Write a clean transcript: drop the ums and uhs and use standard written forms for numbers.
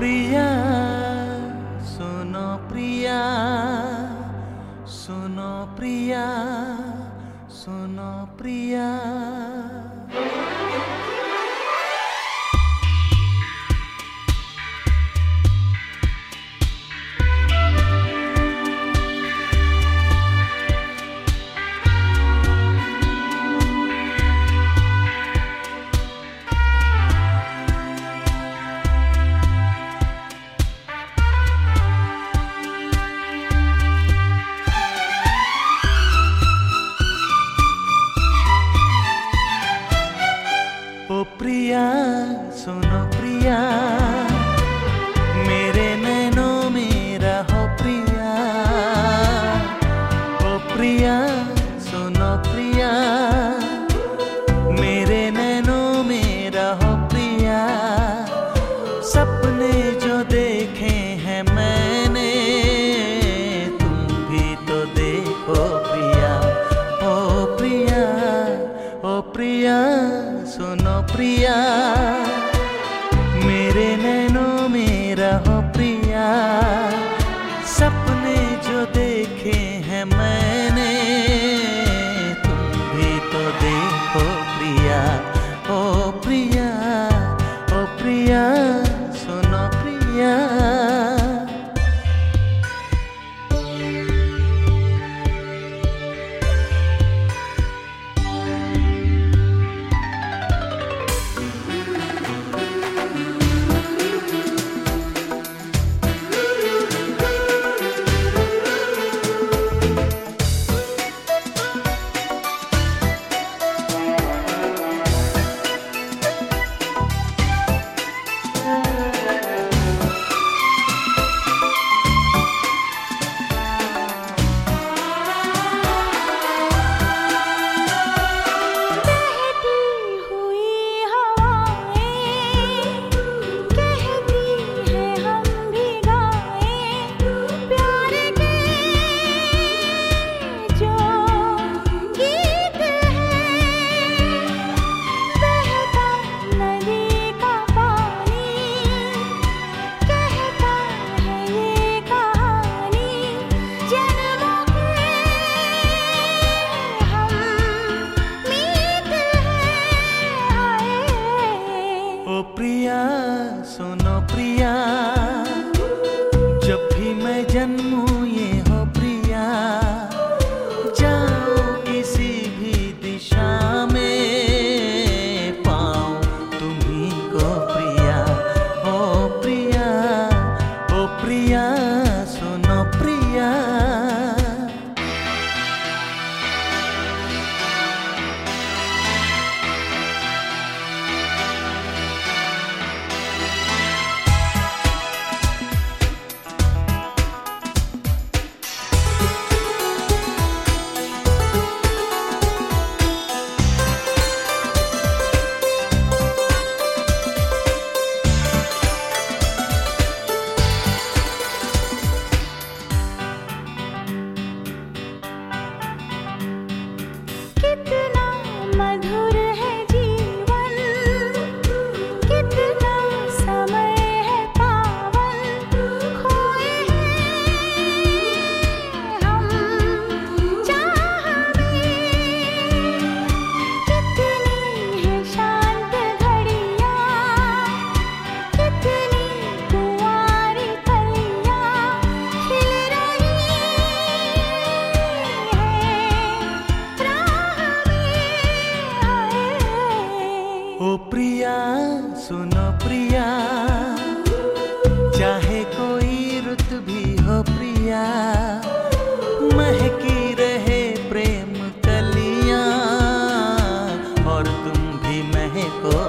प्रिया सुनो प्रिया, सुनो प्रिया, सुनो प्रिया। ओ प्रिया सुनो प्रिया, मेरे नैनों में रहो प्रिया। ओ प्रिया सुनो प्रिया, मेरे नैनों में रहो प्रिया। सपने जो देखे हैं मैंने, तुम भी तो देखो प्रिया। ओ प्रिया, ओ प्रिया सुनो प्रिया, मेरे नैनों में रहो प्रिया। सपने जो देखे हैं मैंने, तुम भी तो देखो प्रिया। ओ प्रिया, ओ प्रिया सुनो प्रिया। ओ प्रिया सुनो प्रिया, जब भी मैं जन्मूं ये हो प्रिया। जाओ किसी भी दिशा में, पाऊं तुम्ही को प्रिया। ओ प्रिया, ओ प्रिया सुनो प्रिया। कितना मधुर है जीवन, कितना समय है पावन। खोए हैं हम चाह में, कितनी है शांत घड़ियाँ, कितनी कुंवारी कलियाँ खिल रही है। ओ प्रिया सुनो प्रिया, चाहे कोई रुत भी हो प्रिया। महकी रहे प्रेम कलियां, और तुम भी महको